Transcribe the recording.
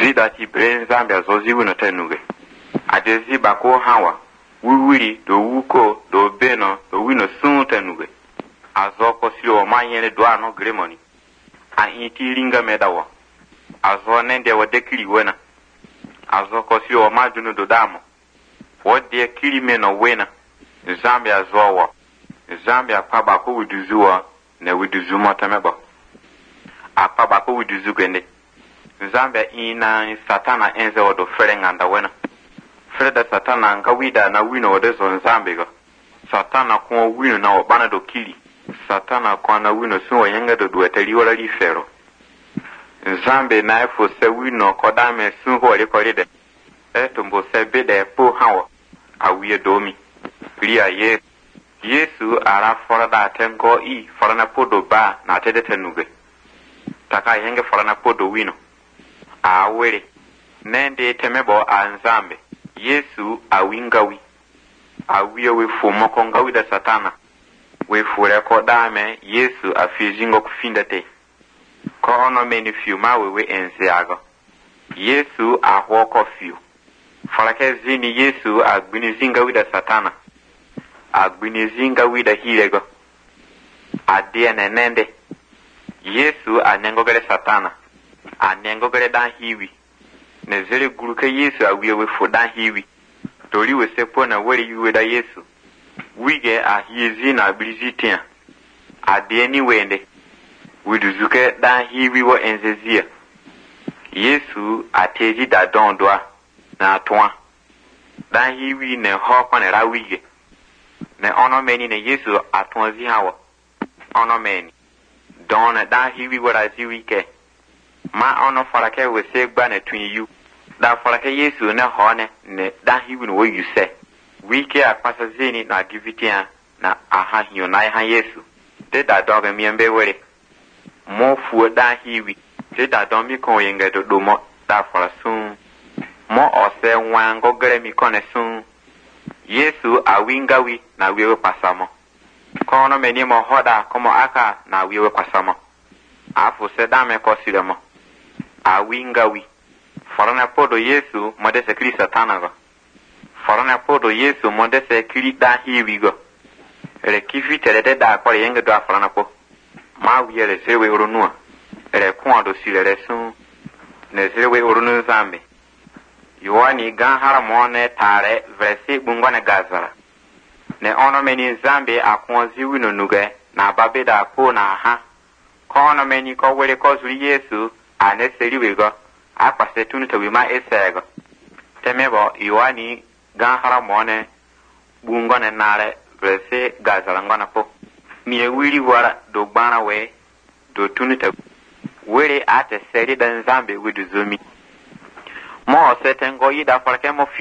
Zida ti brain Zambia zozi wino tenuge. Adezi bako hawa. Wiwiri do wuko do beno do wino sun tenuge. Azoko silo wa manyene do ano gremoni. A iti linga medawa. Azo nende wa dekili wena. Azoko silo wa majunu do damo. Wode kili meno wena. Zambia zowa. Zambia pa bako widuzuwa ne widuzuma temeba. Apa bako widuzu gende. Zambia ina satana enze odo fere nganda wena. Fere da satana nga wida na wino ode zo Zambia. Satana kwa wino na obana do kili. Satana kwa na wino suwa yenga do dueteli wala li fero. Zambia na efo se wino kodame sunho wale kolide. Etumbo se bede po hawa. Awiye domi. Lia Yesu. Yesu ara fora da tenko I fora na podo ba na tede tenuge. Taka yenge fora na podo wino. Awere. Nende temebo anzambe. Yesu awingawi. Awiye wefu mokongawi da satana. Wefu reko dame Yesu afijingo kufinda te. Ko ono meni fiu mawewe enzeago. Yesu ahwoko fiu. Falake zini Yesu agbinizinga wida satana. Agbinizinga wida hilego. Adia nenende. Yesu anengogele satana. Anengogele dan hiwi. Nezele guruke Yesu awiyewe fo dan hiwi. Tori sepo na weri yuwe da Yesu. Wige ahiezi na blizitia. Adia ni wende. Widuzuke dan hiwi wo enzezia. Yesu atezi da dondwa. Na atwa. Dan hiwi ne hokwa ne rawige. Ne ono meni ne Yesu atwanzi hawa. Ono meni. Don dan hiwi wara ziwike. Ma ono farake wese gba ne twin yu. Da farake Yesu ne hone ne dan hiwi no yu se. Wike akpasa zeni na givitia na aha hiyo na aha Yesu. De da doga miembe were. Mo fu dan hiwi. De da don mi kon yenge do mo da farasun. Mo ose wango gere mi kone sun. Yesu awingawi na wewe pasamo. Kono meni mo hoda komo aka na wewe pasamo. Afu sedame kosiremo. Awingawi. Forana podo Yesu modese kri satana go. Forana podo Yesu modese kri da hiwi go. Ele kifi terede da kwa yenge do forana po. Ma wiele sewe urunua. Ele kwa do silere sun. Ne sewe urunu zambe. Yoani gan haramone tare verse bungwane gazara. Ne ono meni Zambe akonzi wino nuge na babeda po na ha. Kono meni ko wele ko zuri Yesu ane seriwego akpase tunu to wima esego. Temebo yoani gan haramone bungwane nare verse gazara ngona po. Mie wili wara do gbana we do tunu to wele ate seri dan Zambe widu zumi. Mo setengo yida farke mo